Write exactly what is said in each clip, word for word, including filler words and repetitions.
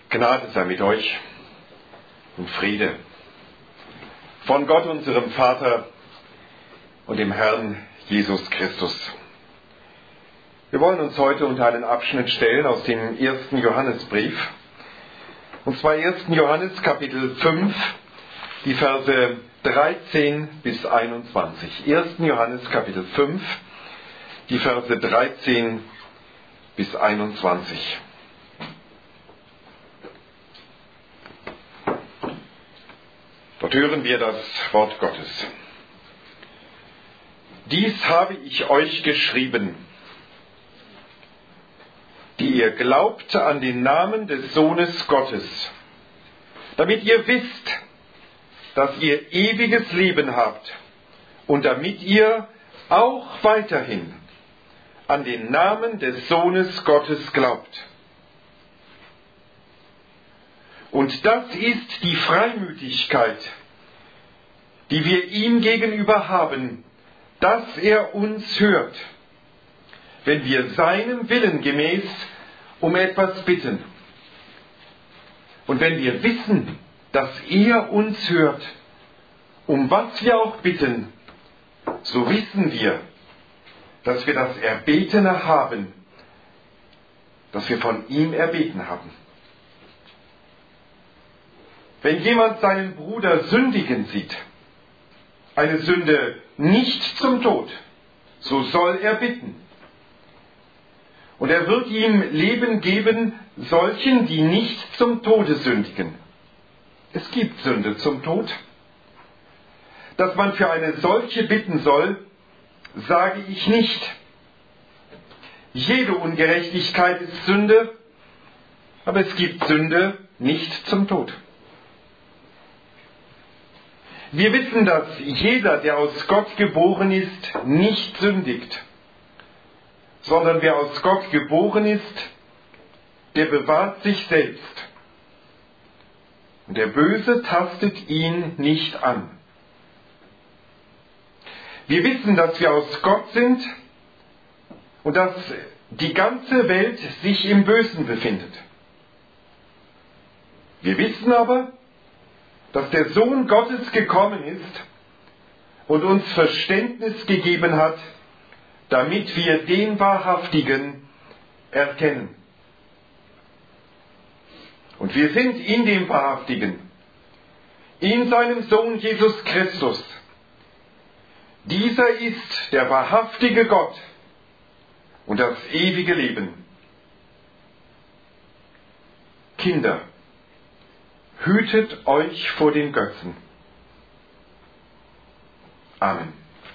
Gnade sei mit euch und Friede von Gott, unserem Vater und dem Herrn Jesus Christus. Wir wollen uns heute unter einen Abschnitt stellen aus dem ersten Johannesbrief, und zwar ersten Johannes Kapitel fünf, die Verse dreizehn bis einundzwanzig. ersten Johannes Kapitel fünf, die Verse dreizehn bis einundzwanzig. Dort hören wir das Wort Gottes. Dies habe ich euch geschrieben, die ihr glaubt an den Namen des Sohnes Gottes, damit ihr wisst, dass ihr ewiges Leben habt und damit ihr auch weiterhin an den Namen des Sohnes Gottes glaubt. Und das ist die Freimütigkeit, die wir ihm gegenüber haben, dass er uns hört, wenn wir seinem Willen gemäß um etwas bitten. Und wenn wir wissen, dass er uns hört, um was wir auch bitten, so wissen wir, dass wir das Erbetene haben, das wir von ihm erbeten haben. Wenn jemand seinen Bruder sündigen sieht, eine Sünde nicht zum Tod, so soll er bitten. Und er wird ihm Leben geben, solchen, die nicht zum Tode sündigen. Es gibt Sünde zum Tod. Dass man für eine solche bitten soll, sage ich nicht. Jede Ungerechtigkeit ist Sünde, aber es gibt Sünde nicht zum Tod. Wir wissen, dass jeder, der aus Gott geboren ist, nicht sündigt, sondern wer aus Gott geboren ist, der bewahrt sich selbst. Und der Böse tastet ihn nicht an. Wir wissen, dass wir aus Gott sind und dass die ganze Welt sich im Bösen befindet. Wir wissen aber, dass der Sohn Gottes gekommen ist und uns Verständnis gegeben hat, damit wir den Wahrhaftigen erkennen. Und wir sind in dem Wahrhaftigen, in seinem Sohn Jesus Christus. Dieser ist der wahrhaftige Gott und das ewige Leben. Kinder, hütet euch vor den Götzen. Amen.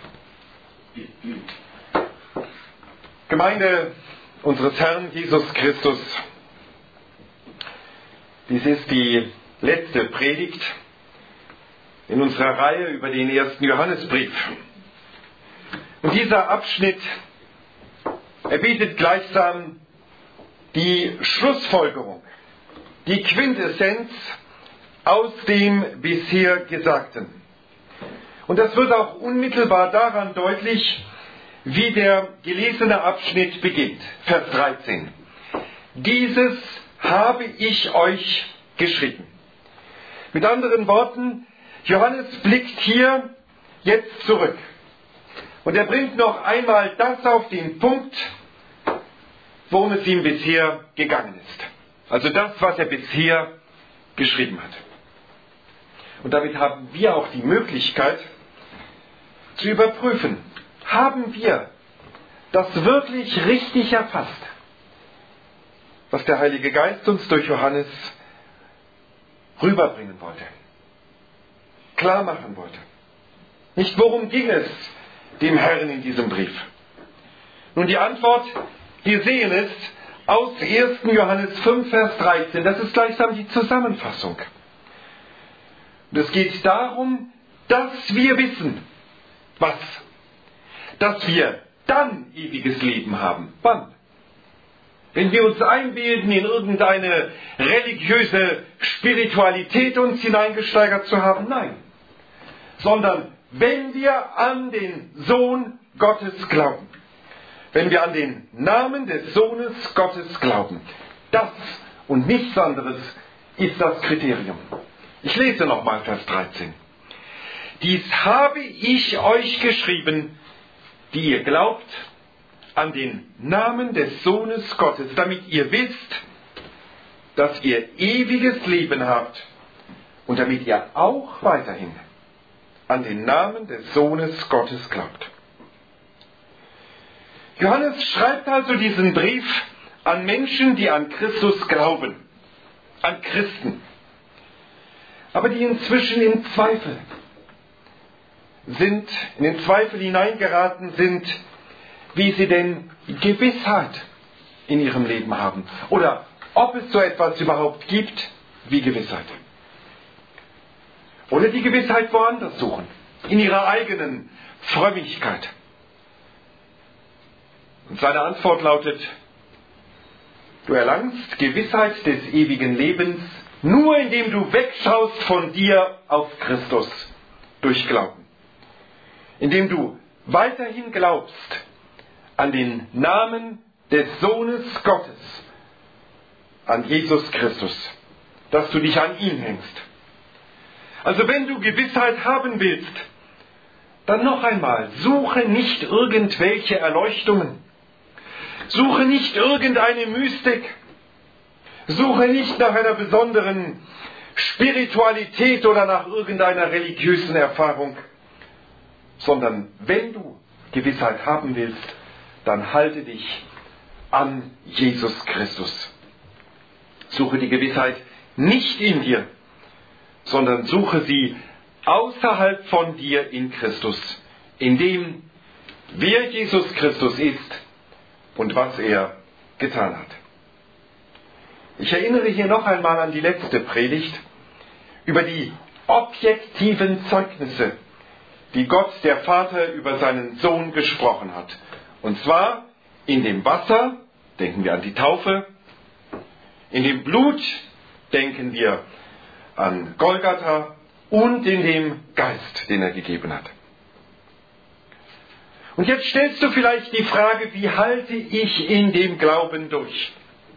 Gemeinde unseres Herrn Jesus Christus, dies ist die letzte Predigt in unserer Reihe über den ersten Johannesbrief. Und dieser Abschnitt, er bietet gleichsam die Schlussfolgerung, die Quintessenz aus dem bisher Gesagten. Und das wird auch unmittelbar daran deutlich, wie der gelesene Abschnitt beginnt. Vers dreizehn. Dieses habe ich euch geschrieben. Mit anderen Worten, Johannes blickt hier jetzt zurück. Und er bringt noch einmal das auf den Punkt, worum es ihm bisher gegangen ist. Also das, was er bisher geschrieben hat. Und damit haben wir auch die Möglichkeit zu überprüfen, haben wir das wirklich richtig erfasst, was der Heilige Geist uns durch Johannes rüberbringen wollte, klar machen wollte. Nicht worum ging es dem Herrn in diesem Brief? Nun die Antwort, wir sehen es aus ersten Johannes fünf, Vers dreizehn, das ist gleichsam die Zusammenfassung. Und es geht darum, dass wir wissen, was? Dass wir dann ewiges Leben haben. Wann? Wenn wir uns einbilden, in irgendeine religiöse Spiritualität uns hineingesteigert zu haben? Nein. Sondern wenn wir an den Sohn Gottes glauben. Wenn wir an den Namen des Sohnes Gottes glauben. Das und nichts anderes ist das Kriterium. Ich lese nochmal Vers dreizehn. Dies habe ich euch geschrieben, die ihr glaubt an den Namen des Sohnes Gottes, damit ihr wisst, dass ihr ewiges Leben habt und damit ihr auch weiterhin an den Namen des Sohnes Gottes glaubt. Johannes schreibt also diesen Brief an Menschen, die an Christus glauben, an Christen, aber die inzwischen in Zweifel sind, in den Zweifel hineingeraten sind, wie sie denn Gewissheit in ihrem Leben haben oder ob es so etwas überhaupt gibt wie Gewissheit. Oder die Gewissheit woanders suchen, in ihrer eigenen Frömmigkeit. Und seine Antwort lautet: Du erlangst Gewissheit des ewigen Lebens nur indem du wegschaust von dir auf Christus durch Glauben. Indem du weiterhin glaubst an den Namen des Sohnes Gottes, an Jesus Christus, dass du dich an ihn hängst. Also wenn du Gewissheit haben willst, dann noch einmal, suche nicht irgendwelche Erleuchtungen. Suche nicht irgendeine Mystik. Suche nicht nach einer besonderen Spiritualität oder nach irgendeiner religiösen Erfahrung, sondern wenn du Gewissheit haben willst, dann halte dich an Jesus Christus. Suche die Gewissheit nicht in dir, sondern suche sie außerhalb von dir in Christus, in dem, wer Jesus Christus ist und was er getan hat. Ich erinnere hier noch einmal an die letzte Predigt über die objektiven Zeugnisse, die Gott, der Vater, über seinen Sohn gesprochen hat. Und zwar in dem Wasser, denken wir an die Taufe, in dem Blut denken wir an Golgatha und in dem Geist, den er gegeben hat. Und jetzt stellst du vielleicht die Frage, wie halte ich in dem Glauben durch?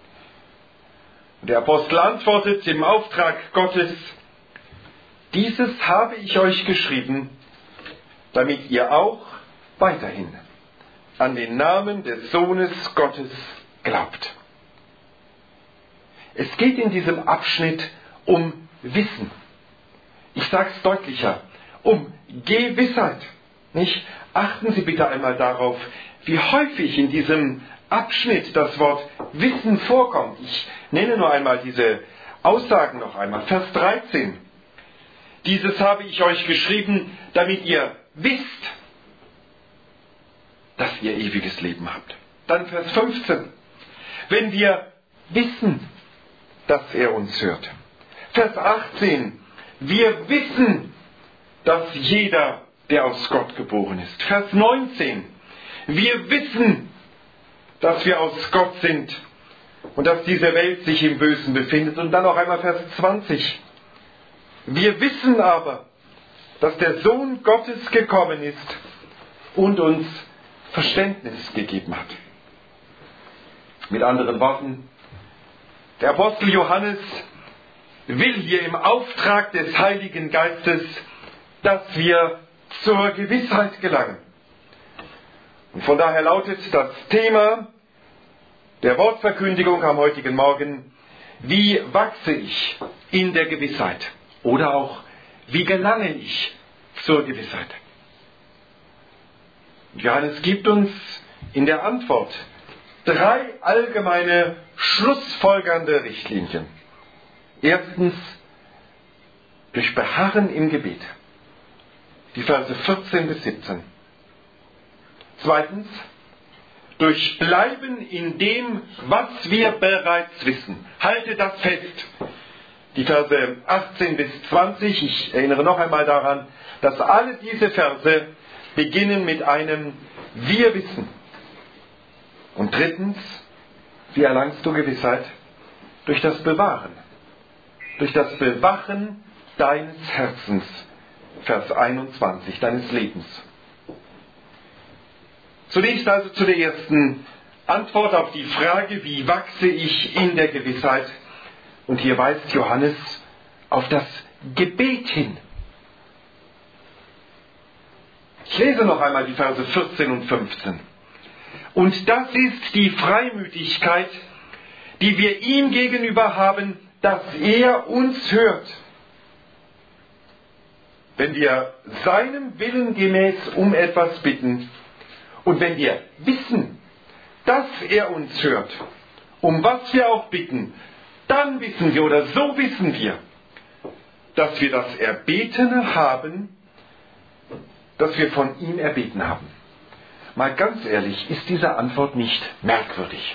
Der Apostel antwortet im Auftrag Gottes: Dieses habe ich euch geschrieben, damit ihr auch weiterhin an den Namen des Sohnes Gottes glaubt. Es geht in diesem Abschnitt um Wissen. Ich sage es deutlicher, um Gewissheit. Nicht? Achten Sie bitte einmal darauf, wie häufig in diesem Abschnitt das Wort Wissen vorkommt. Ich nenne nur einmal diese Aussagen noch einmal. Vers dreizehn. Dieses habe ich euch geschrieben, damit ihr wisst, dass ihr ewiges Leben habt. Dann Vers fünfzehn. Wenn wir wissen, dass er uns hört. Vers achtzehn. Wir wissen, dass jeder, der aus Gott geboren ist. Vers neunzehn. Wir wissen, dass wir aus Gott sind und dass diese Welt sich im Bösen befindet. Und dann noch einmal Vers zwanzig. Wir wissen aber, dass der Sohn Gottes gekommen ist und uns Verständnis gegeben hat. Mit anderen Worten, der Apostel Johannes will hier im Auftrag des Heiligen Geistes, dass wir zur Gewissheit gelangen. Und von daher lautet das Thema der Wortverkündigung am heutigen Morgen: Wie wachse ich in der Gewissheit? Oder auch, wie gelange ich zur Gewissheit? Johannes gibt uns in der Antwort drei allgemeine, schlussfolgernde Richtlinien. Erstens, durch Beharren im Gebet. Die Verse vierzehn bis siebzehn. Zweitens, durch Bleiben in dem, was wir bereits wissen. Halte das fest. Die Verse achtzehn bis zwanzig, ich erinnere noch einmal daran, dass alle diese Verse beginnen mit einem Wir wissen. Und drittens, wie erlangst du Gewissheit? Durch das Bewahren. Durch das Bewachen deines Herzens. Vers einundzwanzig, deines Lebens. Zunächst also zu der ersten Antwort auf die Frage, wie wachse ich in der Gewissheit? Und hier weist Johannes auf das Gebet hin. Ich lese noch einmal die Verse vierzehn und fünfzehn. Und das ist die Freimütigkeit, die wir ihm gegenüber haben, dass er uns hört. Wenn wir seinem Willen gemäß um etwas bitten und wenn wir wissen, dass er uns hört, um was wir auch bitten, dann wissen wir oder so wissen wir, dass wir das Erbetene haben, das wir von ihm erbeten haben. Mal ganz ehrlich, ist diese Antwort nicht merkwürdig?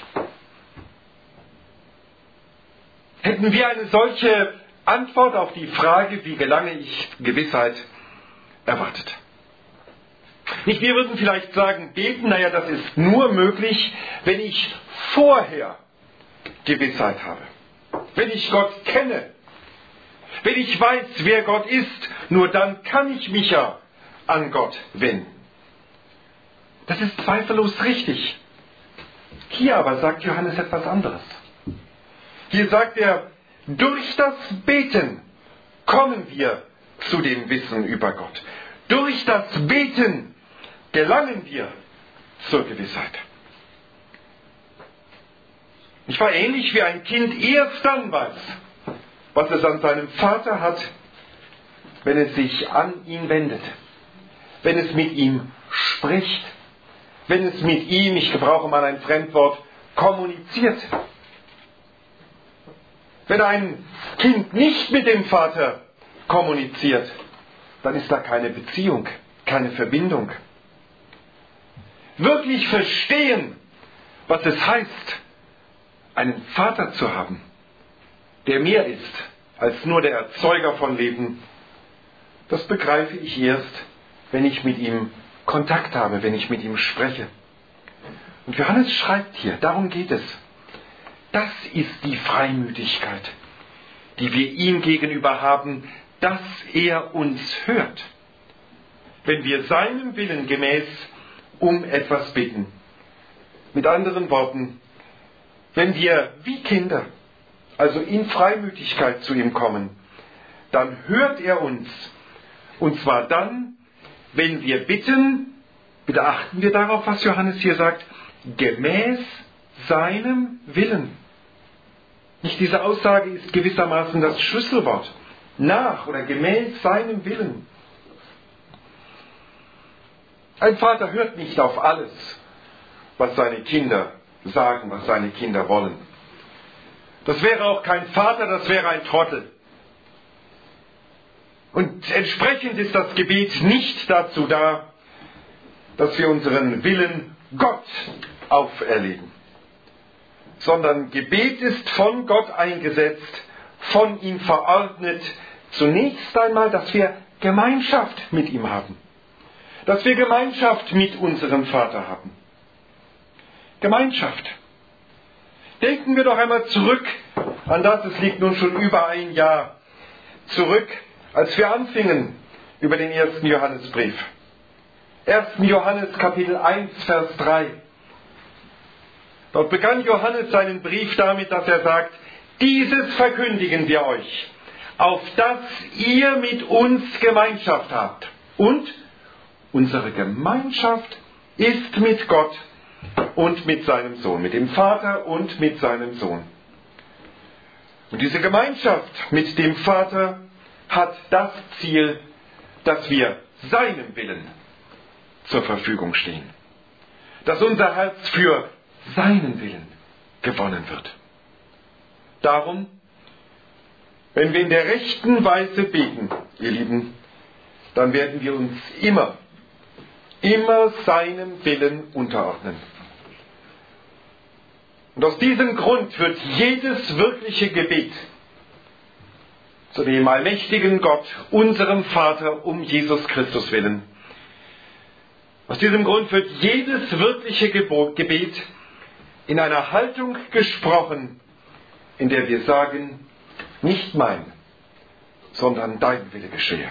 Hätten wir eine solche Antwort auf die Frage, wie gelange ich Gewissheit, erwartet? Nicht, wir würden vielleicht sagen, beten, naja, das ist nur möglich, wenn ich vorher Gewissheit habe. Wenn ich Gott kenne. Wenn ich weiß, wer Gott ist, nur dann kann ich mich ja an Gott wenden. Das ist zweifellos richtig. Hier aber sagt Johannes etwas anderes. Hier sagt er, durch das Beten kommen wir zu dem Wissen über Gott. Durch das Beten gelangen wir zur Gewissheit. Ich war ähnlich wie ein Kind erst dann weiß, was es an seinem Vater hat, wenn es sich an ihn wendet, wenn es mit ihm spricht, wenn es mit ihm, ich gebrauche mal ein Fremdwort, kommuniziert. Wenn ein Kind nicht mit dem Vater kommuniziert, dann ist da keine Beziehung, keine Verbindung. Wirklich verstehen, was es heißt, einen Vater zu haben, der mehr ist als nur der Erzeuger von Leben, das begreife ich erst, wenn ich mit ihm Kontakt habe, wenn ich mit ihm spreche. Und Johannes schreibt hier, darum geht es. Das ist die Freimütigkeit, die wir ihm gegenüber haben, dass er uns hört. Wenn wir seinem Willen gemäß um etwas bitten. Mit anderen Worten, wenn wir wie Kinder, also in Freimütigkeit zu ihm kommen, dann hört er uns. Und zwar dann, wenn wir bitten, bitte achten wir darauf, was Johannes hier sagt, gemäß seinem Willen. Nicht diese Aussage ist gewissermaßen das Schlüsselwort. Nach oder gemäß seinem Willen. Ein Vater hört nicht auf alles, was seine Kinder sagen, was seine Kinder wollen. Das wäre auch kein Vater, das wäre ein Trottel. Und entsprechend ist das Gebet nicht dazu da, dass wir unseren Willen Gott auferlegen, sondern Gebet ist von Gott eingesetzt, von ihm verordnet, zunächst einmal, dass wir Gemeinschaft mit ihm haben, dass wir Gemeinschaft mit unserem Vater haben. Gemeinschaft. Denken wir doch einmal zurück an das, es liegt nun schon über ein Jahr zurück, als wir anfingen über den ersten Johannesbrief. ersten Johannes Kapitel eins, Vers drei. Dort begann Johannes seinen Brief damit, dass er sagt, dieses verkündigen wir euch, auf dass ihr mit uns Gemeinschaft habt. Und unsere Gemeinschaft ist mit Gott und mit seinem Sohn, mit dem Vater und mit seinem Sohn. Und diese Gemeinschaft mit dem Vater hat das Ziel, dass wir seinem Willen zur Verfügung stehen. Dass unser Herz für seinen Willen gewonnen wird. Darum, wenn wir in der rechten Weise beten, ihr Lieben, dann werden wir uns immer, immer seinem Willen unterordnen. Und aus diesem Grund wird jedes wirkliche Gebet zu dem allmächtigen Gott, unserem Vater, um Jesus Christus willen. Aus diesem Grund wird jedes wirkliche Gebet in einer Haltung gesprochen, in der wir sagen, nicht mein, sondern dein Wille geschehe.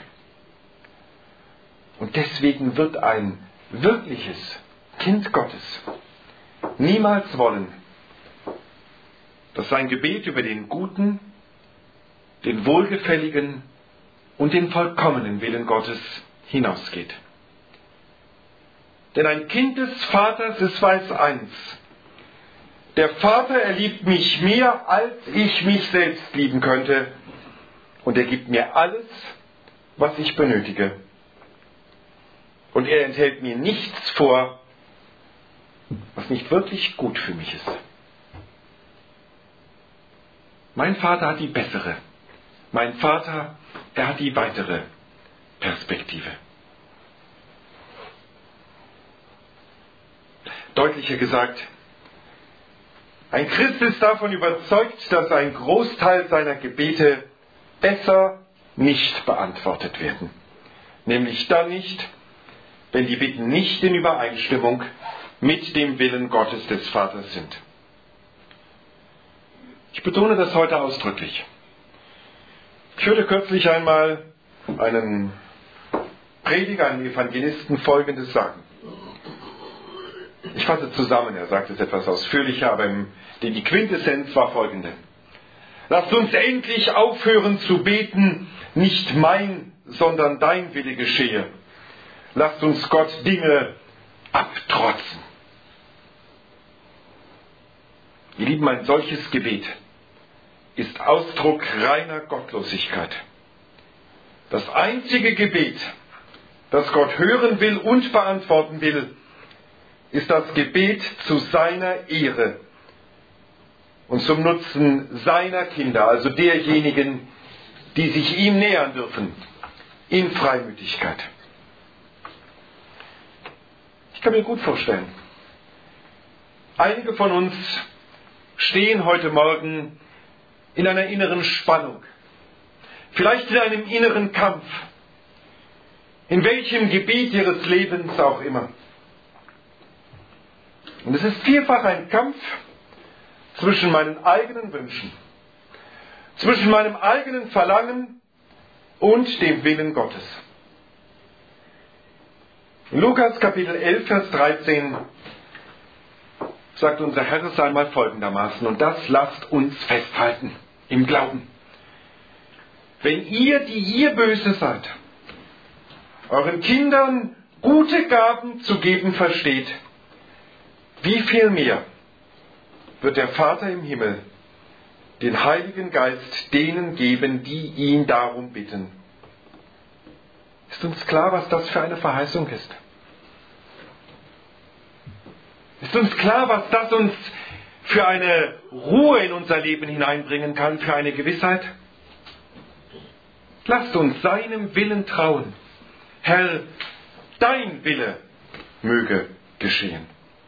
Und deswegen wird ein wirkliches Kind Gottes niemals wollen, dass sein Gebet über den guten den wohlgefälligen und den vollkommenen Willen Gottes hinausgeht. Denn ein Kind des Vaters, es weiß eins: Der Vater, er liebt mich mehr, als ich mich selbst lieben könnte, und er gibt mir alles, was ich benötige. Und er enthält mir nichts vor, was nicht wirklich gut für mich ist. Mein Vater hat die bessere. Mein Vater, er hat die weitere Perspektive. Deutlicher gesagt, ein Christ ist davon überzeugt, dass ein Großteil seiner Gebete besser nicht beantwortet werden. Nämlich dann nicht, wenn die Bitten nicht in Übereinstimmung mit dem Willen Gottes des Vaters sind. Ich betone das heute ausdrücklich. Ich hörte kürzlich einmal einen Prediger, einen Evangelisten Folgendes sagen. Ich fasse zusammen, er sagt es etwas ausführlicher, aber die Quintessenz war folgende. Lasst uns endlich aufhören zu beten, nicht mein, sondern dein Wille geschehe. Lasst uns Gott Dinge abtrotzen. Ihr Lieben, ein solches Gebet ist Ausdruck reiner Gottlosigkeit. Das einzige Gebet, das Gott hören will und beantworten will, ist das Gebet zu seiner Ehre und zum Nutzen seiner Kinder, also derjenigen, die sich ihm nähern dürfen, in Freimütigkeit. Ich kann mir gut vorstellen, einige von uns stehen heute Morgen in einer inneren Spannung, vielleicht in einem inneren Kampf, in welchem Gebiet ihres Lebens auch immer. Und es ist vielfach ein Kampf zwischen meinen eigenen Wünschen, zwischen meinem eigenen Verlangen und dem Willen Gottes. In Lukas Kapitel elf, Vers dreizehn sagt unser Herr es einmal folgendermaßen, und das lasst uns festhalten im Glauben. Wenn ihr, die ihr böse seid, euren Kindern gute Gaben zu geben versteht, wie viel mehr wird der Vater im Himmel den Heiligen Geist denen geben, die ihn darum bitten. Ist uns klar, was das für eine Verheißung ist? Ist uns klar, was das uns für eine Ruhe in unser Leben hineinbringen kann, für eine Gewissheit? Lasst uns seinem Willen trauen. Herr, dein Wille möge geschehen.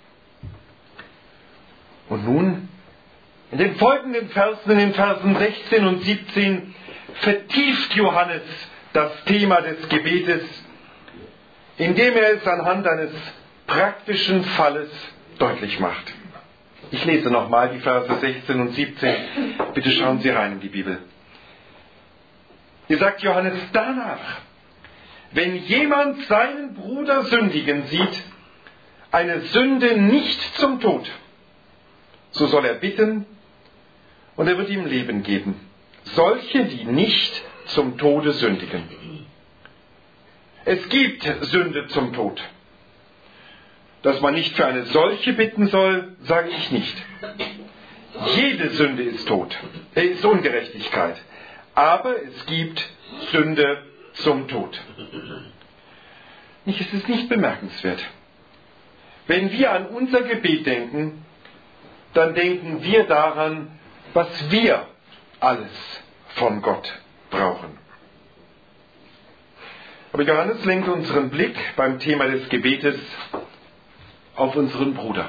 Und nun, in den folgenden Versen, in den Versen sechzehn und siebzehn, vertieft Johannes das Thema des Gebetes, indem er es anhand eines praktischen Falles deutlich macht. Ich lese nochmal die Verse sechzehn und siebzehn. Bitte schauen Sie rein in die Bibel. Hier sagt Johannes danach, wenn jemand seinen Bruder sündigen sieht, eine Sünde nicht zum Tod, so soll er bitten und er wird ihm Leben geben. Solche, die nicht zum Tode sündigen. Es gibt Sünde zum Tod. Dass man nicht für eine solche bitten soll, sage ich nicht. Jede Sünde ist Tod, ist Ungerechtigkeit. Aber es gibt Sünde zum Tod. Es ist nicht bemerkenswert. Wenn wir an unser Gebet denken, dann denken wir daran, was wir alles von Gott brauchen. Aber Johannes lenkt unseren Blick beim Thema des Gebetes auf unseren Bruder.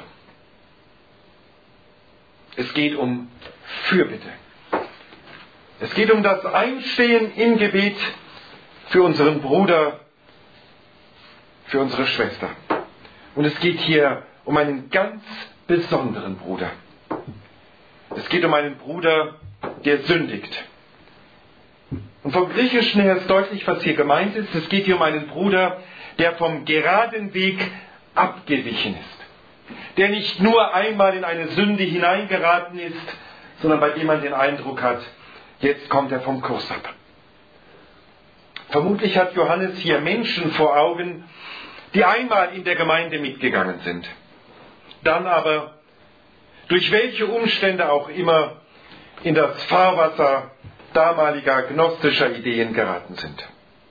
Es geht um Fürbitte. Es geht um das Einstehen im Gebet für unseren Bruder, für unsere Schwester. Und es geht hier um einen ganz besonderen Bruder. Es geht um einen Bruder, der sündigt. Und vom Griechischen her ist deutlich, was hier gemeint ist. Es geht hier um einen Bruder, der vom geraden Weg abgewichen ist. Der nicht nur einmal in eine Sünde hineingeraten ist, sondern bei dem man den Eindruck hat, Jetzt kommt er vom Kurs ab. Vermutlich hat Johannes hier Menschen vor Augen, die einmal in der Gemeinde mitgegangen sind, dann aber, durch welche Umstände auch immer, in das Fahrwasser damaliger gnostischer Ideen geraten sind.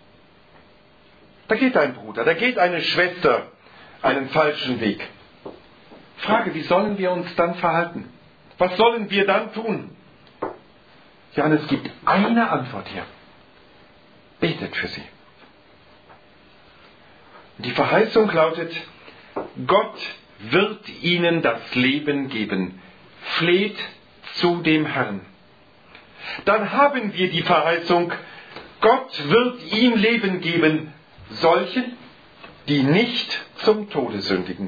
Da geht ein Bruder, da geht eine Schwester einen falschen Weg. Frage, wie sollen wir uns dann verhalten? Was sollen wir dann tun? Johannes gibt eine Antwort hier. Betet für sie. Die Verheißung lautet, Gott wird ihnen das Leben geben. Fleht zu dem Herrn. Dann haben wir die Verheißung, Gott wird ihm Leben geben, solchen, die nicht zum Tode sündigen.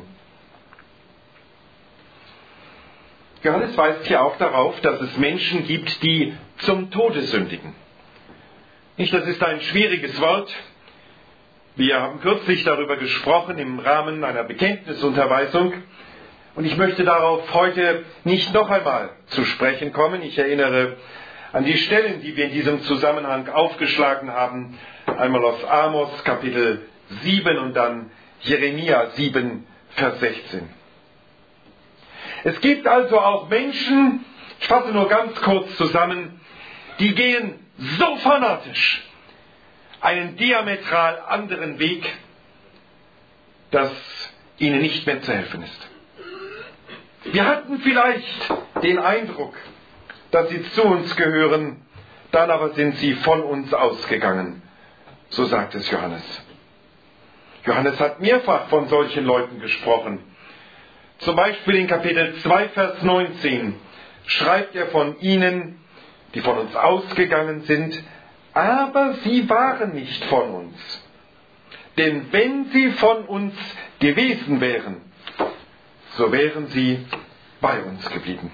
Johannes weist hier auch darauf, dass es Menschen gibt, die zum Tode sündigen. Nicht, das ist ein schwieriges Wort. Wir haben kürzlich darüber gesprochen im Rahmen einer Bekenntnisunterweisung. Und ich möchte darauf heute nicht noch einmal zu sprechen kommen. Ich erinnere an die Stellen, die wir in diesem Zusammenhang aufgeschlagen haben. Einmal aus Amos Kapitel sieben und dann Jeremia sieben, Vers sechzehn. Es gibt also auch Menschen, ich fasse nur ganz kurz zusammen, die gehen so fanatisch einen diametral anderen Weg, dass ihnen nicht mehr zu helfen ist. Wir hatten vielleicht den Eindruck, dass sie zu uns gehören, dann aber sind sie von uns ausgegangen. So sagt es Johannes. Johannes hat mehrfach von solchen Leuten gesprochen. Zum Beispiel in Kapitel zwei, Vers neunzehn schreibt er von ihnen, die von uns ausgegangen sind, aber sie waren nicht von uns. Denn wenn sie von uns gewesen wären, so wären sie bei uns geblieben.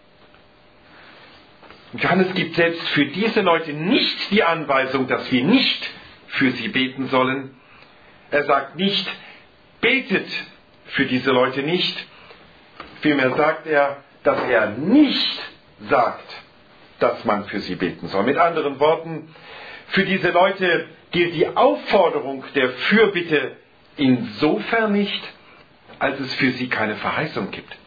Und Johannes gibt selbst für diese Leute nicht die Anweisung, dass wir nicht für sie beten sollen. Er sagt nicht, betet für diese Leute nicht. Vielmehr sagt er, dass er nicht sagt, dass man für sie beten soll. Mit anderen Worten, für diese Leute gilt die Aufforderung der Fürbitte insofern nicht, als es für sie keine Verheißung gibt.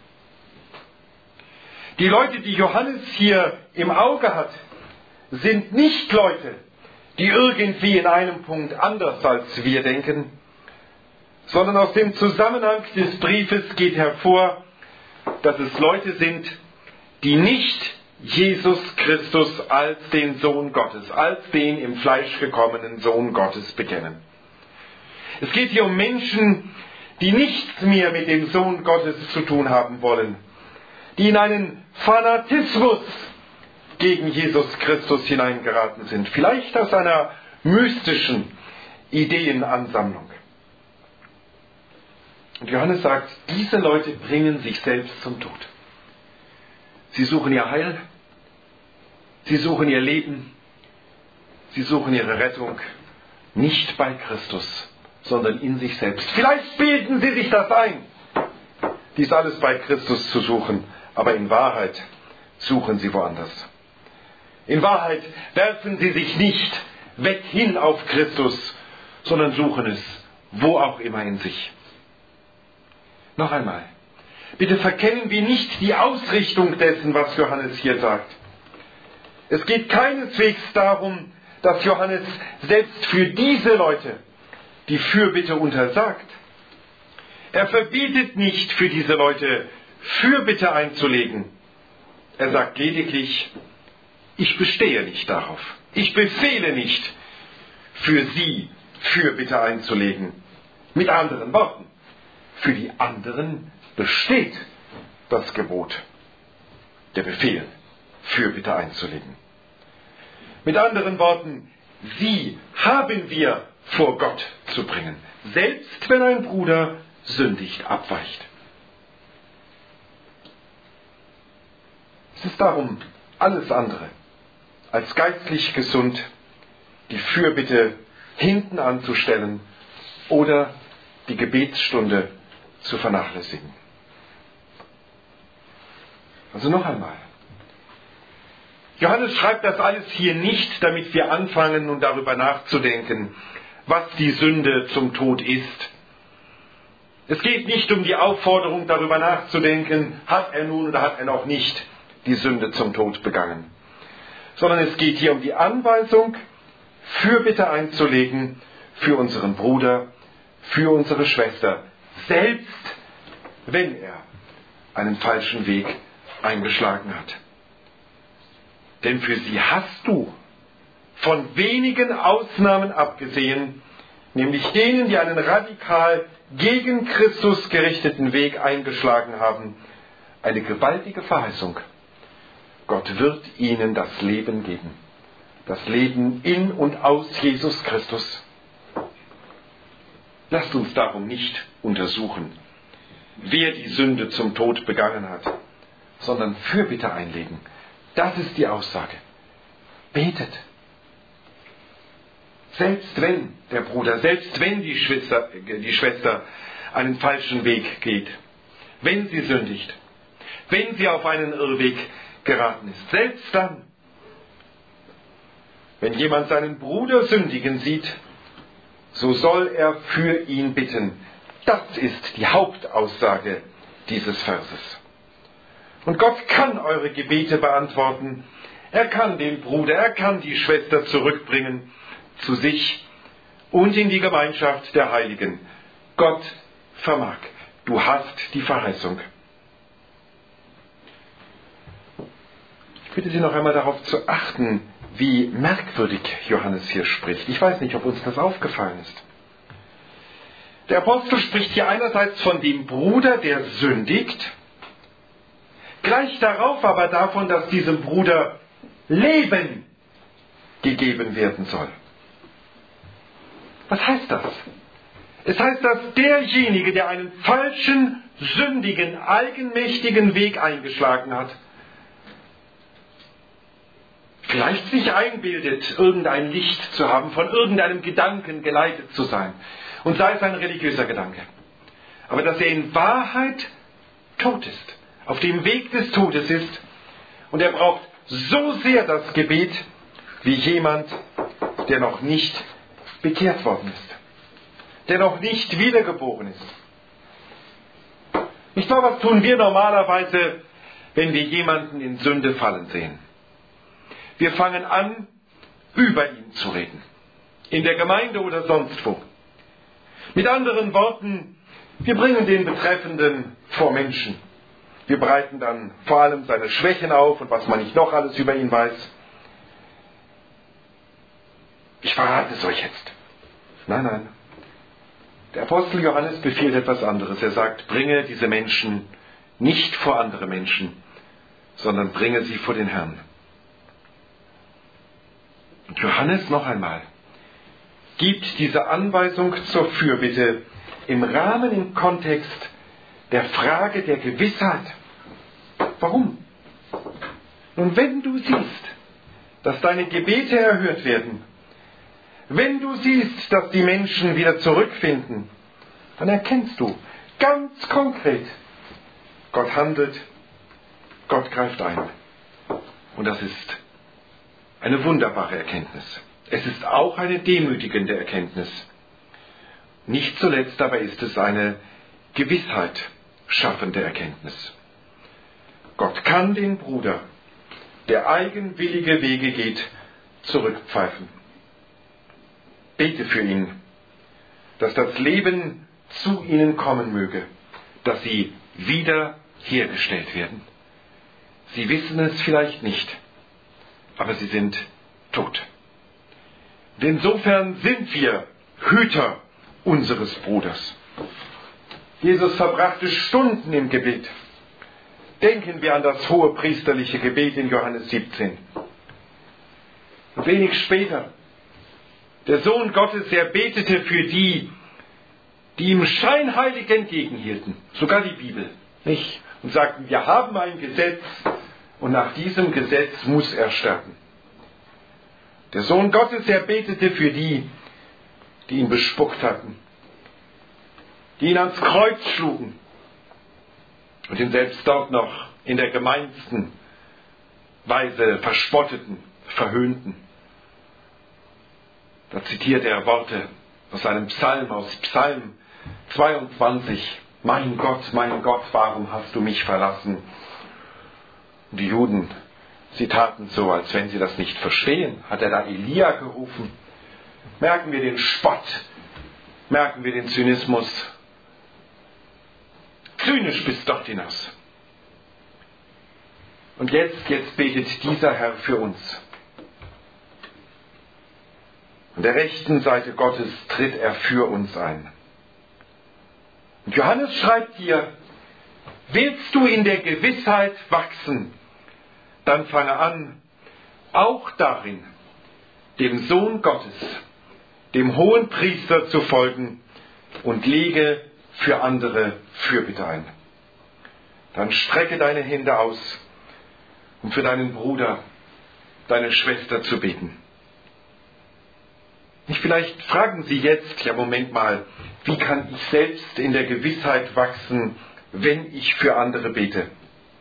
Die Leute, die Johannes hier im Auge hat, sind nicht Leute, die irgendwie in einem Punkt anders als wir denken, sondern aus dem Zusammenhang des Briefes geht hervor, dass es Leute sind, die nicht Jesus Christus als den Sohn Gottes, als den im Fleisch gekommenen Sohn Gottes bekennen. Es geht hier um Menschen, die nichts mehr mit dem Sohn Gottes zu tun haben wollen, die in einen Fanatismus gegen Jesus Christus hineingeraten sind, vielleicht aus einer mystischen Ideenansammlung. Und Johannes sagt, diese Leute bringen sich selbst zum Tod. Sie suchen ihr Heil, sie suchen ihr Leben, sie suchen ihre Rettung nicht bei Christus, sondern in sich selbst. Vielleicht bilden sie sich das ein, dies alles bei Christus zu suchen, aber in Wahrheit suchen sie woanders. In Wahrheit werfen sie sich nicht weg hin auf Christus, sondern suchen es wo auch immer in sich. Noch einmal, bitte verkennen wir nicht die Ausrichtung dessen, was Johannes hier sagt. Es geht keineswegs darum, dass Johannes selbst für diese Leute die Fürbitte untersagt. Er verbietet nicht für diese Leute Fürbitte einzulegen. Er sagt lediglich, ich bestehe nicht darauf. Ich befehle nicht, für sie Fürbitte einzulegen. Mit anderen Worten, für die anderen besteht das Gebot, der Befehl, Fürbitte einzulegen. Mit anderen Worten, sie haben wir vor Gott zu bringen, selbst wenn ein Bruder sündigt abweicht. Es ist darum alles andere als geistlich gesund, die Fürbitte hinten anzustellen oder die Gebetsstunde zu vernachlässigen. Also noch einmal. Johannes schreibt das alles hier nicht, damit wir anfangen, nun darüber nachzudenken, was die Sünde zum Tod ist. Es geht nicht um die Aufforderung, darüber nachzudenken, hat er nun oder hat er noch nicht die Sünde zum Tod begangen, sondern es geht hier um die Anweisung, Fürbitte einzulegen für unseren Bruder, für unsere Schwester, selbst wenn er einen falschen Weg eingeschlagen hat. Denn für sie hast du, von wenigen Ausnahmen abgesehen, nämlich denen, die einen radikal gegen Christus gerichteten Weg eingeschlagen haben, eine gewaltige Verheißung. Gott wird ihnen das Leben geben. Das Leben in und aus Jesus Christus. Lasst uns darum nicht untersuchen, wer die Sünde zum Tod begangen hat, sondern Fürbitte einlegen. Das ist die Aussage. Betet. Selbst wenn der Bruder, selbst wenn die Schwester, die Schwester einen falschen Weg geht, wenn sie sündigt, wenn sie auf einen Irrweg geraten ist, selbst dann, wenn jemand seinen Bruder sündigen sieht, so soll er für ihn bitten. Das ist die Hauptaussage dieses Verses. Und Gott kann eure Gebete beantworten. Er kann den Bruder, er kann die Schwester zurückbringen zu sich und in die Gemeinschaft der Heiligen. Gott vermag. Du hast die Verheißung. Ich bitte Sie noch einmal darauf zu achten, wie merkwürdig Johannes hier spricht. Ich weiß nicht, ob uns das aufgefallen ist. Der Apostel spricht hier einerseits von dem Bruder, der sündigt, gleich darauf aber davon, dass diesem Bruder Leben gegeben werden soll. Was heißt das? Es heißt, dass derjenige, der einen falschen, sündigen, eigenmächtigen Weg eingeschlagen hat, vielleicht sich einbildet, irgendein Licht zu haben, von irgendeinem Gedanken geleitet zu sein. Und sei es ein religiöser Gedanke. Aber dass er in Wahrheit tot ist, auf dem Weg des Todes ist. Und er braucht so sehr das Gebet, wie jemand, der noch nicht bekehrt worden ist. Der noch nicht wiedergeboren ist. Nicht wahr, was tun wir normalerweise, wenn wir jemanden in Sünde fallen sehen? Wir fangen an, über ihn zu reden. In der Gemeinde oder sonst wo. Mit anderen Worten, wir bringen den Betreffenden vor Menschen. Wir breiten dann vor allem seine Schwächen auf und was man nicht noch alles über ihn weiß. Ich verrate es euch jetzt. Nein, nein. Der Apostel Johannes befiehlt etwas anderes. Er sagt, bringe diese Menschen nicht vor andere Menschen, sondern bringe sie vor den Herrn. Und Johannes noch einmal gibt diese Anweisung zur Fürbitte im Rahmen, im Kontext der Frage der Gewissheit. Warum? Nun, wenn du siehst, dass deine Gebete erhört werden, wenn du siehst, dass die Menschen wieder zurückfinden, dann erkennst du ganz konkret, Gott handelt, Gott greift ein. Und das ist eine wunderbare Erkenntnis. Es ist auch eine demütigende Erkenntnis. Nicht zuletzt aber ist es eine Gewissheit schaffende Erkenntnis. Gott kann den Bruder, der eigenwillige Wege geht, zurückpfeifen. Bete für ihn, dass das Leben zu ihnen kommen möge, dass sie wieder hergestellt werden. Sie wissen es vielleicht nicht, aber sie sind tot. Und insofern sind wir Hüter unseres Bruders. Jesus verbrachte Stunden im Gebet. Denken wir an das hohe priesterliche Gebet in Johannes siebzehn. Und wenig später, der Sohn Gottes, er betete für die, die ihm scheinheilig entgegenhielten, sogar die Bibel, nicht? Und sagten, wir haben ein Gesetz und nach diesem Gesetz muss er sterben. Der Sohn Gottes, er betete für die, die ihn bespuckt hatten, die ihn ans Kreuz schlugen und ihn selbst dort noch in der gemeinsten Weise verspotteten, verhöhnten. Da zitiert er Worte aus einem Psalm, aus Psalm zweiundzwanzig. Mein Gott, mein Gott, warum hast du mich verlassen? Und die Juden, sie taten so, als wenn sie das nicht verstehen. Hat er da Elia gerufen? Merken wir den Spott, merken wir den Zynismus. Zynisch bis dort hinaus. Und jetzt, jetzt betet dieser Herr für uns. An der rechten Seite Gottes tritt er für uns ein. Und Johannes schreibt hier, willst du in der Gewissheit wachsen, dann fange an, auch darin, dem Sohn Gottes, dem hohen Priester zu folgen und lege für andere Fürbitte ein. Dann strecke deine Hände aus, um für deinen Bruder, deine Schwester zu beten. Nicht vielleicht fragen Sie jetzt, ja Moment mal, wie kann ich selbst in der Gewissheit wachsen, wenn ich für andere bete?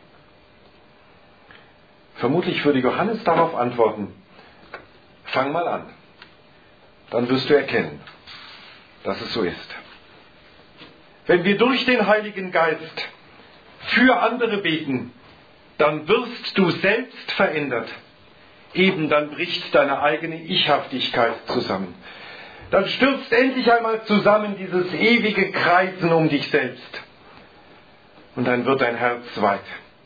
Vermutlich würde Johannes darauf antworten, fang mal an, dann wirst du erkennen, dass es so ist. Wenn wir durch den Heiligen Geist für andere beten, dann wirst du selbst verändert. Eben dann bricht deine eigene Ichhaftigkeit zusammen. Dann stürzt endlich einmal zusammen dieses ewige Kreisen um dich selbst. Und dann wird dein Herz weit.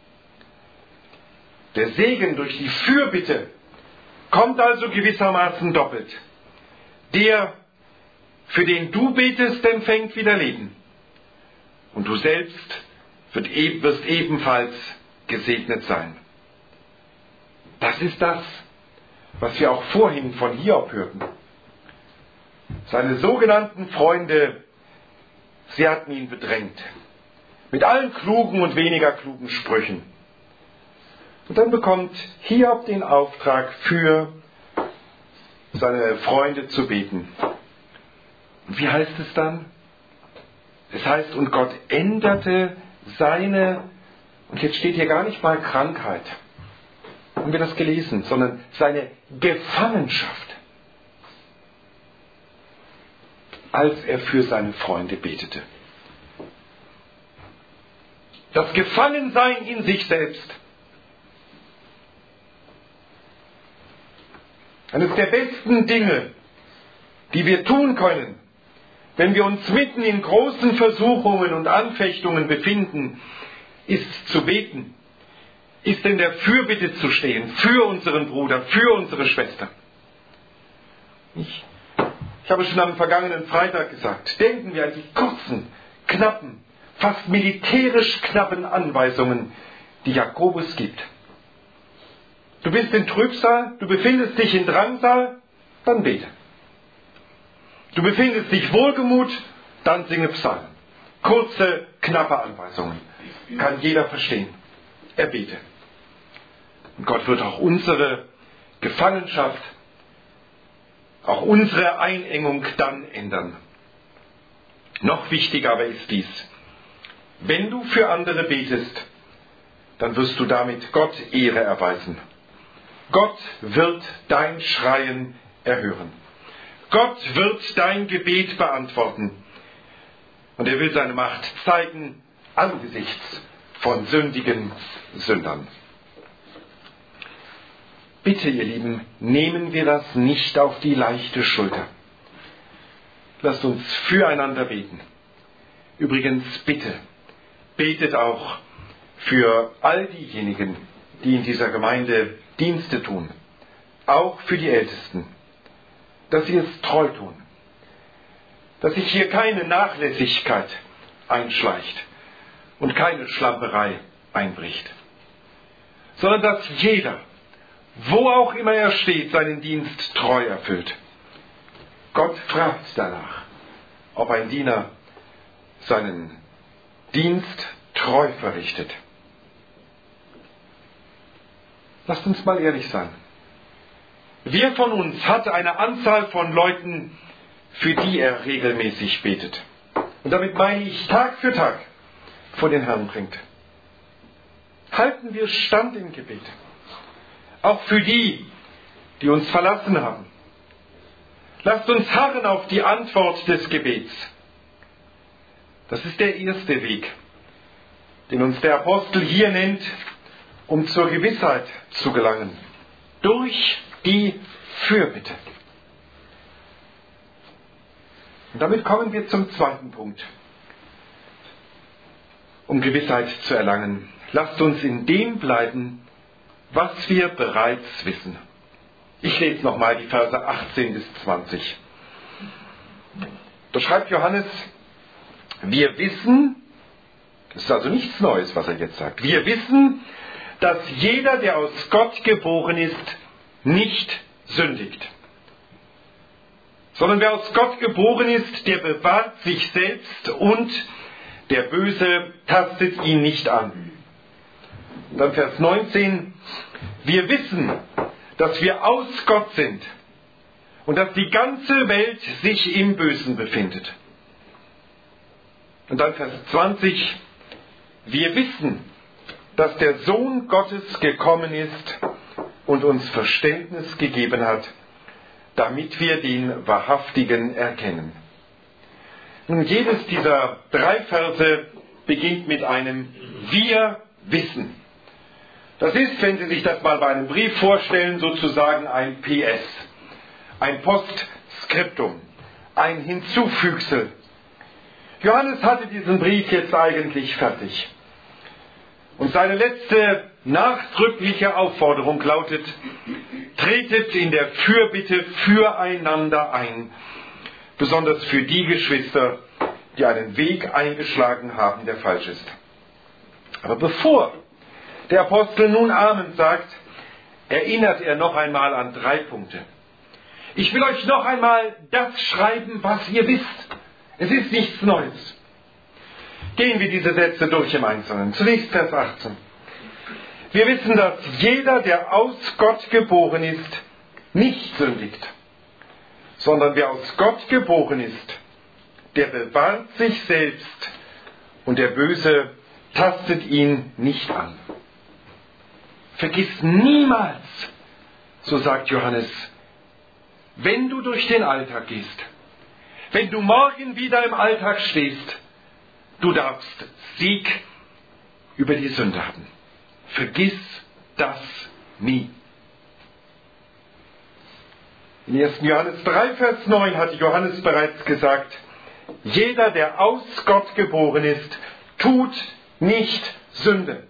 Der Segen durch die Fürbitte kommt also gewissermaßen doppelt. Der, für den du betest, empfängt wieder Leben. Und du selbst wirst ebenfalls gesegnet sein. Das ist das, was wir auch vorhin von Hiob hörten. Seine sogenannten Freunde, sie hatten ihn bedrängt. Mit allen klugen und weniger klugen Sprüchen. Und dann bekommt Hiob den Auftrag, für seine Freunde zu beten. Und wie heißt es dann? Es heißt, und Gott änderte seine, und jetzt steht hier gar nicht mal Krankheit, haben wir das gelesen, sondern seine Gefangenschaft, als er für seine Freunde betete. Das Gefangensein in sich selbst. Eines der besten Dinge, die wir tun können, wenn wir uns mitten in großen Versuchungen und Anfechtungen befinden, ist zu beten, ist in der Fürbitte zu stehen, für unseren Bruder, für unsere Schwester. Ich, ich habe schon am vergangenen Freitag gesagt, denken wir an die kurzen, knappen, fast militärisch knappen Anweisungen, die Jakobus gibt. Du bist in Trübsal, du befindest dich in Drangsal, dann bete. Du befindest dich wohlgemut, dann singe Psalmen. Kurze, knappe Anweisungen. Kann jeder verstehen. Er bete. Und Gott wird auch unsere Gefangenschaft, auch unsere Einengung dann ändern. Noch wichtiger aber ist dies. Wenn du für andere betest, dann wirst du damit Gott Ehre erweisen. Gott wird dein Schreien erhören. Gott wird dein Gebet beantworten. Und er will seine Macht zeigen angesichts von sündigen Sündern. Bitte, ihr Lieben, nehmen wir das nicht auf die leichte Schulter. Lasst uns füreinander beten. Übrigens, bitte, betet auch für all diejenigen, die in dieser Gemeinde Dienste tun, auch für die Ältesten, dass sie es treu tun, dass sich hier keine Nachlässigkeit einschleicht und keine Schlamperei einbricht, sondern dass jeder, wo auch immer er steht, seinen Dienst treu erfüllt. Gott fragt danach, ob ein Diener seinen Dienst treu verrichtet. Lasst uns mal ehrlich sein. Wer von uns hat eine Anzahl von Leuten, für die er regelmäßig betet? Und damit meine ich Tag für Tag vor den Herrn bringt. Halten wir Stand im Gebet. auch für die, die uns verlassen haben. Lasst uns harren auf die Antwort des Gebets. Das ist der erste Weg, den uns der Apostel hier nennt, um zur Gewissheit zu gelangen. Durch die Fürbitte. Und damit kommen wir zum zweiten Punkt. Um Gewissheit zu erlangen, lasst uns in dem bleiben, was wir bereits wissen. Ich lese nochmal die Verse achtzehn bis zwanzig. Da schreibt Johannes, wir wissen, das ist also nichts Neues, was er jetzt sagt, wir wissen, dass jeder, der aus Gott geboren ist, nicht sündigt. Sondern wer aus Gott geboren ist, der bewahrt sich selbst und der Böse tastet ihn nicht an. Und dann Vers neunzehn, wir wissen, dass wir aus Gott sind und dass die ganze Welt sich im Bösen befindet. Und dann Vers zwanzig, wir wissen, dass der Sohn Gottes gekommen ist und uns Verständnis gegeben hat, damit wir den Wahrhaftigen erkennen. Nun, jedes dieser drei Verse beginnt mit einem Wir wissen. Das ist, wenn Sie sich das mal bei einem Brief vorstellen, sozusagen ein P S, ein Postskriptum, ein Hinzufügsel. Johannes hatte diesen Brief jetzt eigentlich fertig. Und seine letzte nachdrückliche Aufforderung lautet, tretet in der Fürbitte füreinander ein, besonders für die Geschwister, die einen Weg eingeschlagen haben, der falsch ist. Aber bevor der Apostel nun Amen sagt, erinnert er noch einmal an drei Punkte. Ich will euch noch einmal das schreiben, was ihr wisst. Es ist nichts Neues. Gehen wir diese Sätze durch im Einzelnen. Zunächst Vers achtzehn. Wir wissen, dass jeder, der aus Gott geboren ist, nicht sündigt, sondern wer aus Gott geboren ist, der bewahrt sich selbst und der Böse tastet ihn nicht an. Vergiss niemals, so sagt Johannes, wenn du durch den Alltag gehst, wenn du morgen wieder im Alltag stehst, du darfst Sieg über die Sünde haben. Vergiss das nie. In ersten Johannes drei, Vers neun hatte Johannes bereits gesagt, jeder, der aus Gott geboren ist, tut nicht Sünde.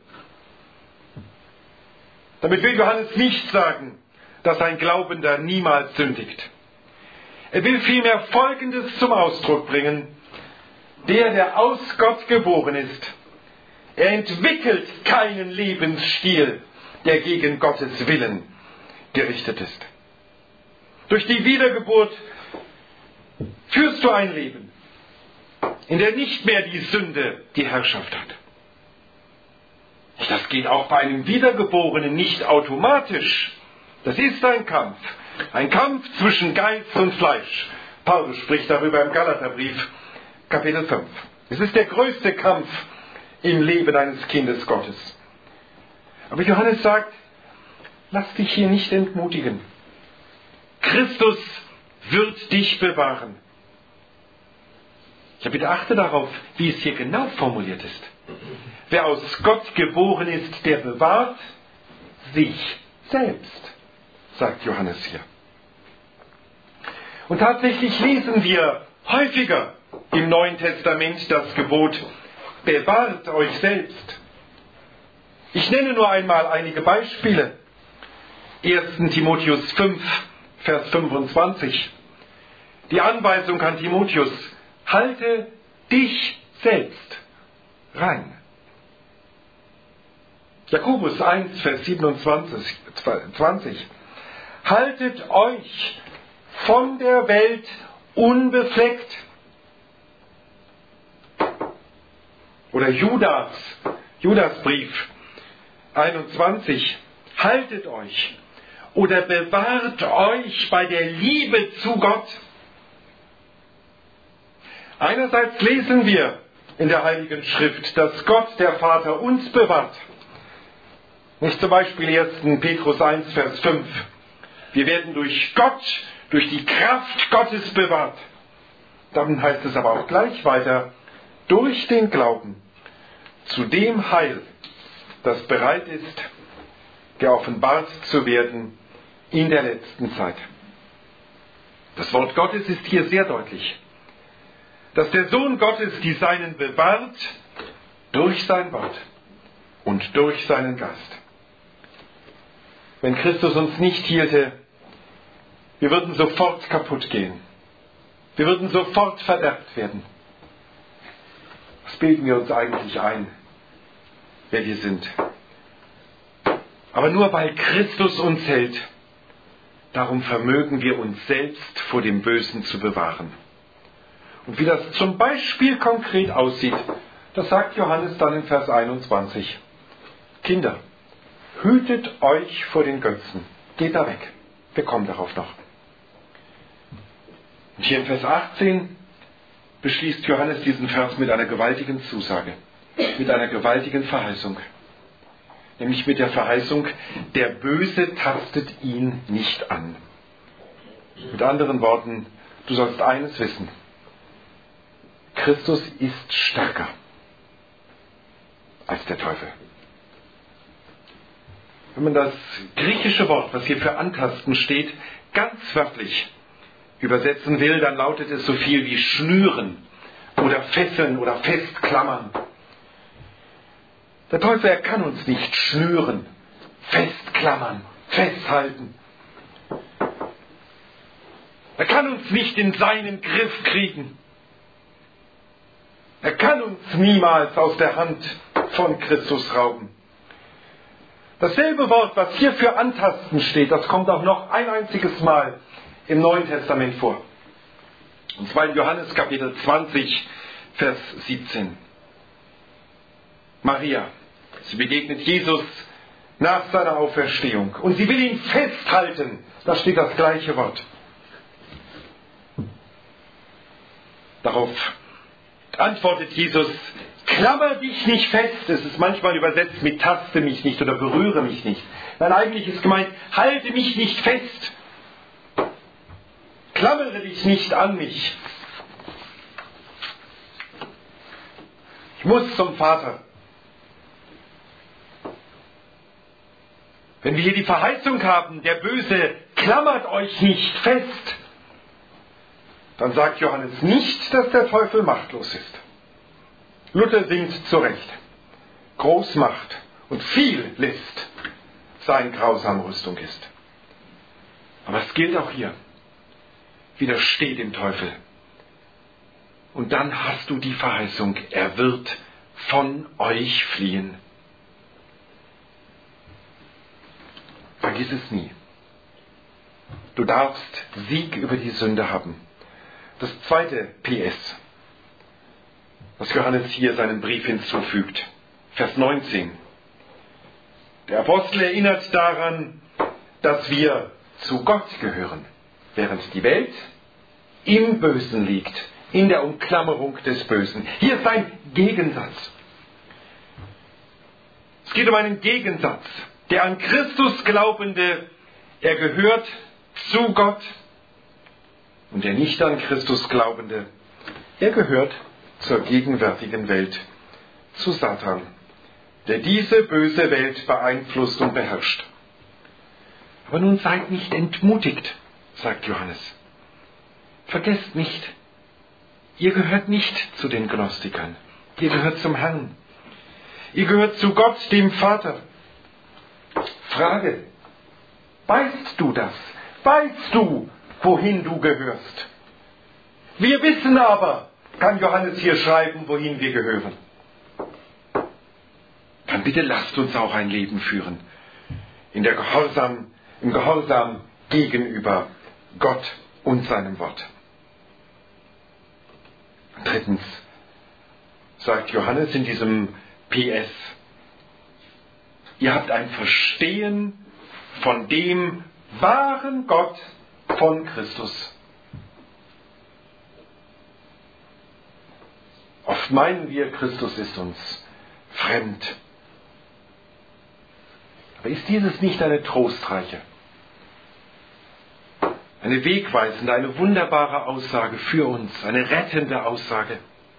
Damit will Johannes nicht sagen, dass ein Glaubender niemals sündigt. Er will vielmehr Folgendes zum Ausdruck bringen. Der, der aus Gott geboren ist, er entwickelt keinen Lebensstil, der gegen Gottes Willen gerichtet ist. Durch die Wiedergeburt führst du ein Leben, in der nicht mehr die Sünde die Herrschaft hat. Das geht auch bei einem Wiedergeborenen nicht automatisch. Das ist ein Kampf. Ein Kampf zwischen Geist und Fleisch. Paulus spricht darüber im Galaterbrief, Kapitel fünf. Es ist der größte Kampf im Leben eines Kindes Gottes. Aber Johannes sagt, lass dich hier nicht entmutigen. Christus wird dich bewahren. Ja, bitte achte darauf, wie es hier genau formuliert ist. Wer aus Gott geboren ist, der bewahrt sich selbst, sagt Johannes hier. Und tatsächlich lesen wir häufiger im Neuen Testament das Gebot, bewahrt euch selbst. Ich nenne nur einmal einige Beispiele. ersten Timotheus fünf, Vers fünfundzwanzig. Die Anweisung an Timotheus, halte dich selbst rein. Jakobus eins, Vers siebenundzwanzig, zwanzig. Haltet euch von der Welt unbefleckt. Oder Judas, Judasbrief einundzwanzig. Haltet euch oder bewahrt euch bei der Liebe zu Gott. Einerseits lesen wir in der Heiligen Schrift, dass Gott, der Vater, uns bewahrt. Nicht zum Beispiel ersten Petrus eins, Vers fünf. Wir werden durch Gott, durch die Kraft Gottes bewahrt. Dann heißt es aber auch gleich weiter, durch den Glauben zu dem Heil, das bereit ist, geoffenbart zu werden in der letzten Zeit. Das Wort Gottes ist hier sehr deutlich, dass der Sohn Gottes die Seinen bewahrt durch sein Wort und durch seinen Geist. Wenn Christus uns nicht hielte, wir würden sofort kaputt gehen. Wir würden sofort verderbt werden. Was bilden wir uns eigentlich ein, wer wir sind? Aber nur weil Christus uns hält, darum vermögen wir uns selbst vor dem Bösen zu bewahren. Und wie das zum Beispiel konkret aussieht, das sagt Johannes dann in Vers einundzwanzig. Kinder, hütet euch vor den Götzen. Geht da weg. Wir kommen darauf noch. Und hier in Vers achtzehn beschließt Johannes diesen Vers mit einer gewaltigen Zusage, mit einer gewaltigen Verheißung. Nämlich mit der Verheißung, der Böse tastet ihn nicht an. Mit anderen Worten, du sollst eines wissen. Christus ist stärker als der Teufel. Wenn man das griechische Wort, was hier für antasten steht, ganz wörtlich übersetzen will, dann lautet es so viel wie schnüren oder fesseln oder festklammern. Der Teufel, er kann uns nicht schnüren, festklammern, festhalten. Er kann uns nicht in seinen Griff kriegen. Er kann uns niemals aus der Hand von Christus rauben. Dasselbe Wort, was hier für antasten steht, das kommt auch noch ein einziges Mal im Neuen Testament vor. Und zwar in Johannes Kapitel zwanzig, Vers siebzehn. Maria, sie begegnet Jesus nach seiner Auferstehung und sie will ihn festhalten. Da steht das gleiche Wort. Darauf antwortet Jesus, klammer dich nicht fest. Es ist manchmal übersetzt mit taste mich nicht oder berühre mich nicht. Nein, eigentlich ist gemeint, halte mich nicht fest. Klammere dich nicht an mich. Ich muss zum Vater. Wenn wir hier die Verheißung haben, der Böse klammert euch nicht fest, dann sagt Johannes nicht, dass der Teufel machtlos ist. Luther singt zu Recht. Großmacht und viel List sein grausame Rüstung ist. Aber es gilt auch hier. Widersteh dem Teufel. Und dann hast du die Verheißung, er wird von euch fliehen. Vergiss es nie. Du darfst Sieg über die Sünde haben. Das zweite P S, was Johannes hier seinem Brief hinzufügt. Vers neunzehn. Der Apostel erinnert daran, dass wir zu Gott gehören, während die Welt im Bösen liegt, in der Umklammerung des Bösen. Hier ist ein Gegensatz. Es geht um einen Gegensatz. Der an Christus Glaubende, er gehört zu Gott. Und der nicht an Christus Glaubende, er gehört zur gegenwärtigen Welt, zu Satan, der diese böse Welt beeinflusst und beherrscht. Aber nun seid nicht entmutigt, sagt Johannes. Vergesst nicht, ihr gehört nicht zu den Gnostikern. Ihr gehört zum Herrn. Ihr gehört zu Gott, dem Vater. Frage, weißt du das? Weißt du, wohin du gehörst? Wir wissen aber, kann Johannes hier schreiben, wohin wir gehören. Dann bitte lasst uns auch ein Leben führen, in der Gehorsam, im Gehorsam gegenüber Gott und seinem Wort. Drittens sagt Johannes in diesem P S, ihr habt ein Verstehen von dem wahren Gott von Christus. Oft meinen wir, Christus ist uns fremd. Aber ist dieses nicht eine trostreiche, eine wegweisende, eine wunderbare Aussage für uns, eine rettende Aussage?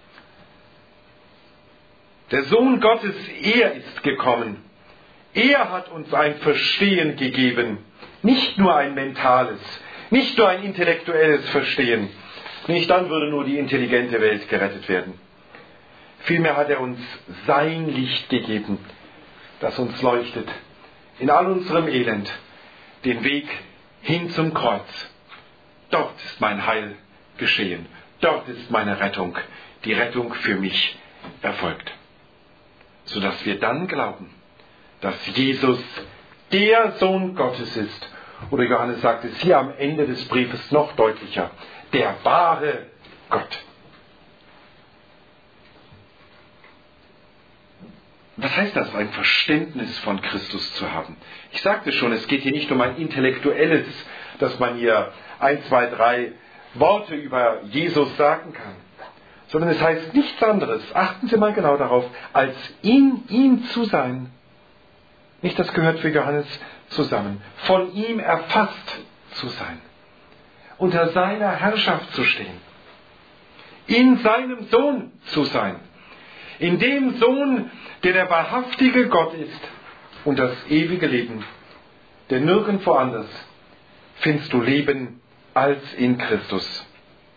Der Sohn Gottes, er ist gekommen. Er hat uns ein Verstehen gegeben. Nicht nur ein mentales, nicht nur ein intellektuelles Verstehen. Nicht dann würde nur die intelligente Welt gerettet werden. Vielmehr hat er uns sein Licht gegeben, das uns leuchtet, in all unserem Elend, den Weg hin zum Kreuz. Dort ist mein Heil geschehen. Dort ist meine Rettung, die Rettung für mich erfolgt. Sodass wir dann glauben, dass Jesus der Sohn Gottes ist. Oder Johannes sagt es hier am Ende des Briefes noch deutlicher. Der wahre Gott. Was heißt das, ein Verständnis von Christus zu haben? Ich sagte schon, es geht hier nicht um ein intellektuelles, dass man hier ein, zwei, drei Worte über Jesus sagen kann. Sondern es heißt nichts anderes, achten Sie mal genau darauf, als in ihm zu sein. Nicht, das gehört für Johannes zusammen. Von ihm erfasst zu sein. Unter seiner Herrschaft zu stehen. In seinem Sohn zu sein. In dem Sohn, der der wahrhaftige Gott ist und das ewige Leben. Denn nirgendwo anders findest du Leben als in Christus.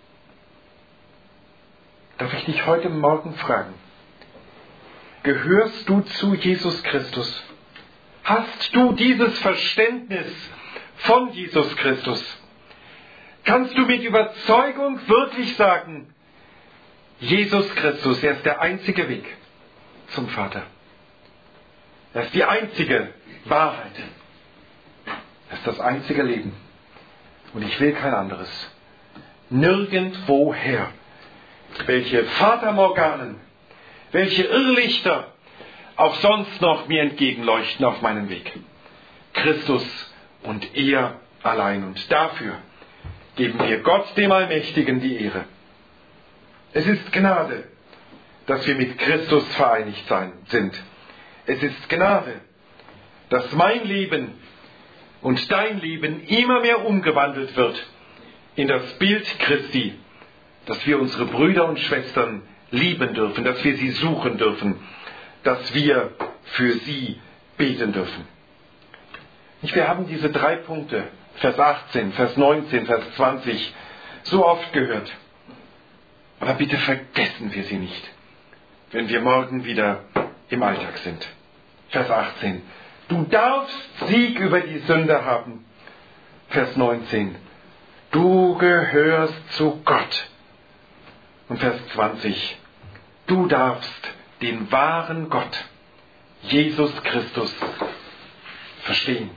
Darf ich dich heute Morgen fragen, gehörst du zu Jesus Christus? Hast du dieses Verständnis von Jesus Christus? Kannst du mit Überzeugung wirklich sagen, Jesus Christus, er ist der einzige Weg zum Vater. Er ist die einzige Wahrheit. Er ist das einzige Leben. Und ich will kein anderes. Nirgendwoher. Welche Fatamorganen, welche Irrlichter auch sonst noch mir entgegenleuchten auf meinem Weg. Christus und er allein. Und dafür geben wir Gott, dem Allmächtigen, die Ehre. Es ist Gnade, dass wir mit Christus vereinigt sein, sind. Es ist Gnade, dass mein Leben und dein Leben immer mehr umgewandelt wird in das Bild Christi, dass wir unsere Brüder und Schwestern lieben dürfen, dass wir sie suchen dürfen, dass wir für sie beten dürfen. Wir haben diese drei Punkte, Vers achtzehn, Vers neunzehn, Vers zwanzig, so oft gehört. Aber bitte vergessen wir sie nicht, wenn wir morgen wieder im Alltag sind. Vers achtzehn. Du darfst Sieg über die Sünde haben. Vers neunzehn. Du gehörst zu Gott. Und Vers zwanzig. Du darfst den wahren Gott, Jesus Christus, verstehen.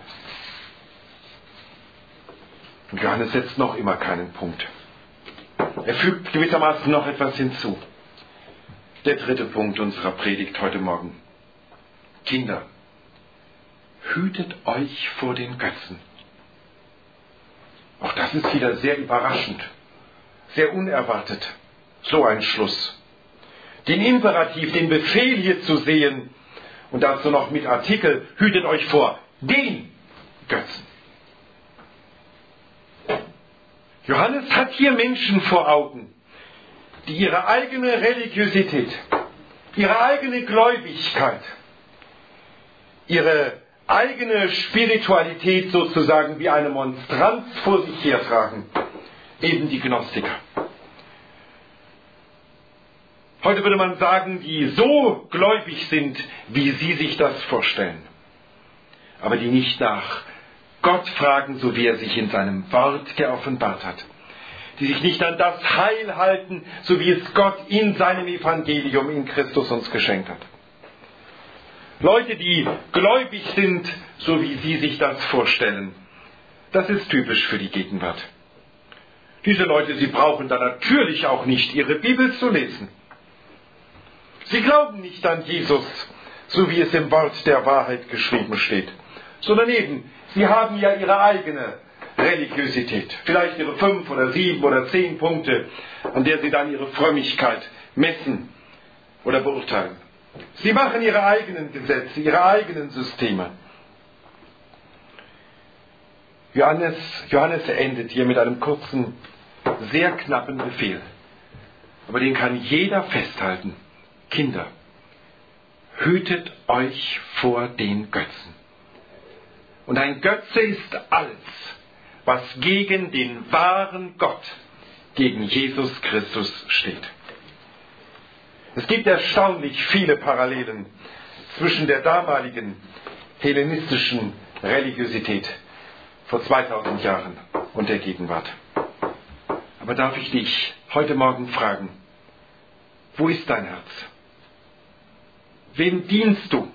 Und Johannes setzt noch immer keinen Punkt. Er fügt gewissermaßen noch etwas hinzu. Der dritte Punkt unserer Predigt heute Morgen. Kinder, hütet euch vor den Götzen. Auch das ist wieder sehr überraschend, sehr unerwartet. So ein Schluss. Den Imperativ, den Befehl hier zu sehen und dazu noch mit Artikel, hütet euch vor den Götzen. Johannes hat hier Menschen vor Augen, die ihre eigene Religiosität, ihre eigene Gläubigkeit, ihre eigene Spiritualität sozusagen wie eine Monstranz vor sich hertragen. Eben die Gnostiker. Heute würde man sagen, die so gläubig sind, wie sie sich das vorstellen. Aber die nicht nach Gott fragen, so wie er sich in seinem Wort geoffenbart hat. Die sich nicht an das Heil halten, so wie es Gott in seinem Evangelium in Christus uns geschenkt hat. Leute, die gläubig sind, so wie sie sich das vorstellen. Das ist typisch für die Gegenwart. Diese Leute, sie brauchen dann natürlich auch nicht ihre Bibel zu lesen. Sie glauben nicht an Jesus, so wie es im Wort der Wahrheit geschrieben steht, sondern eben, sie haben ja ihre eigene Religiosität. Vielleicht ihre fünf oder sieben oder zehn Punkte, an der sie dann ihre Frömmigkeit messen oder beurteilen. Sie machen ihre eigenen Gesetze, ihre eigenen Systeme. Johannes, Johannes endet hier mit einem kurzen, sehr knappen Befehl. Aber den kann jeder festhalten. Kinder, hütet euch vor den Götzen. Und ein Götze ist alles, was gegen den wahren Gott, gegen Jesus Christus steht. Es gibt erstaunlich viele Parallelen zwischen der damaligen hellenistischen Religiosität vor zweitausend Jahren und der Gegenwart. Aber darf ich dich heute Morgen fragen, wo ist dein Herz? Wem dienst du?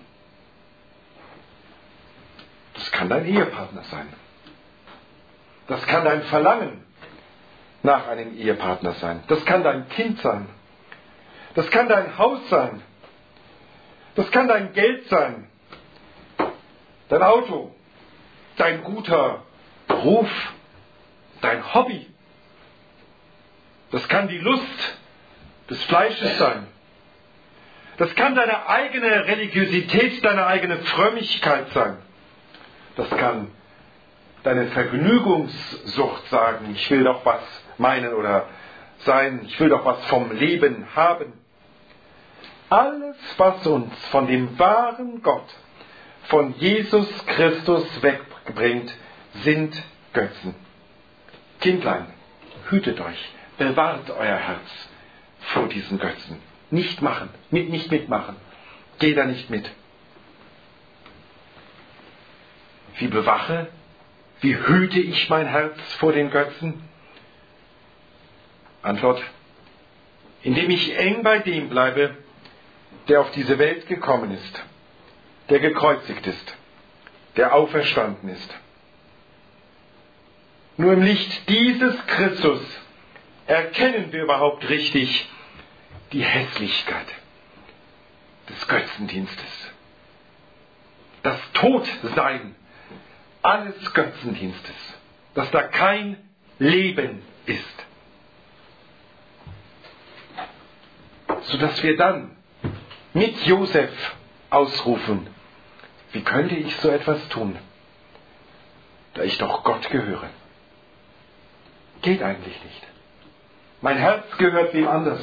Das kann dein Ehepartner sein. Das kann dein Verlangen nach einem Ehepartner sein. Das kann dein Kind sein. Das kann dein Haus sein. Das kann dein Geld sein. Dein Auto. Dein guter Ruf. Dein Hobby. Das kann die Lust des Fleisches sein. Das kann deine eigene Religiosität, deine eigene Frömmigkeit sein. Das kann deine Vergnügungssucht sagen, ich will doch was meinen oder sein, ich will doch was vom Leben haben. Alles, was uns von dem wahren Gott, von Jesus Christus wegbringt, sind Götzen. Kindlein, hütet euch, bewahrt euer Herz vor diesen Götzen. Nicht machen, mit, nicht mitmachen. Geh da nicht mit. Wie bewache, wie hüte ich mein Herz vor den Götzen? Antwort: Indem ich eng bei dem bleibe, der auf diese Welt gekommen ist, der gekreuzigt ist, der auferstanden ist. Nur im Licht dieses Christus erkennen wir überhaupt richtig die Hässlichkeit des Götzendienstes. Das Todsein alles Götzendienstes. Dass da kein Leben ist. Sodass wir dann mit Josef ausrufen, wie könnte ich so etwas tun, da ich doch Gott gehöre? Geht eigentlich nicht. Mein Herz gehört wem anders.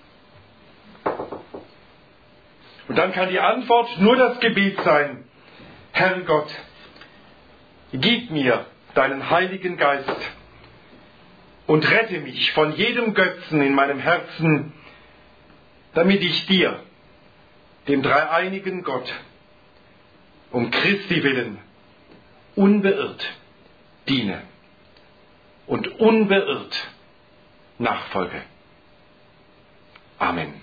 Und dann kann die Antwort nur das Gebet sein: Herr Gott, gib mir deinen Heiligen Geist und rette mich von jedem Götzen in meinem Herzen, damit ich dir, dem dreieinigen Gott, um Christi willen unbeirrt diene und unbeirrt nachfolge. Amen.